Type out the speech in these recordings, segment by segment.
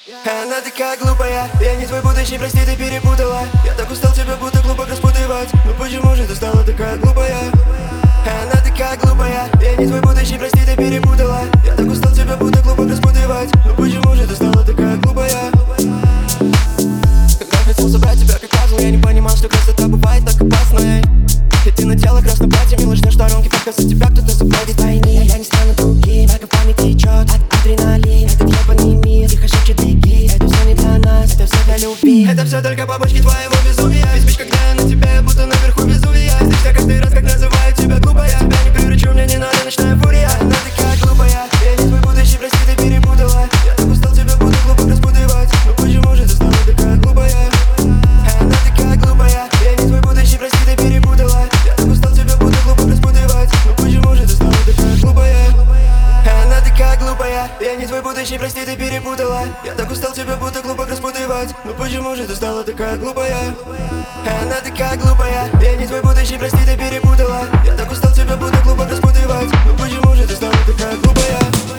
Она такая глупая, я не твой будущий, прости, ты перепутала. Я так устал тебя будто глупо распутывать. Но почему же ты стала такая глупая? Она такая глупая, я не твой будущий, прости, ты перепутала. Я так устал тебя будто глупо распутывать. Но почему же ты стала такая глупая? Когда хотел собрать тебя как пазл, я не понимал, что красота бывает так опасной. И ты надела красное платье, мило ждешь сторонки, пока за тебя кто-то заплатит. Пойми, я не стану другим, как в память течет от адреналин. Этот ебаный мир, тихо шепчет беги. Это все не для нас, это все для любви. Это все только побочки твоего безумия. Ведь спишь, когда я на тебя, я будто наверху Везувия. Злишься каждый раз, как называют тебя глупая. Тебя не приручу, мне не надо ночная фурия. Она такая глупая, я не твой будущий, прости, ты перепутала. Я так устал тебя буду глупо распутывать. Но почему же ты стала такая глупая? Она такая глупая, я не твой будущий, прости, ты перепутала. Я так устал тебя буду глупо распутывать. Но почему же ты стала такая глупая? Она такая глупая, я не твой будущий, прости, ты перепутала. Я так устал тебя будто глупо распутывать. Но почему же ты стала такая глупая? Она такая глупая, я не твой будущий, прости, ты перепутала. Я так устал тебя будто глупо распутывать. Но почему же ты стала такая глупая?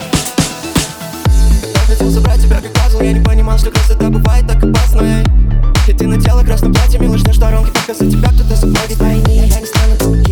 Я хотел собрать тебя как пазл, я не понимал, что красота бывает так опасной. И ты надела красное платье, мило ждешь сторонки, пока за тебя кто-то заплатит. Пойми, я не стану другим.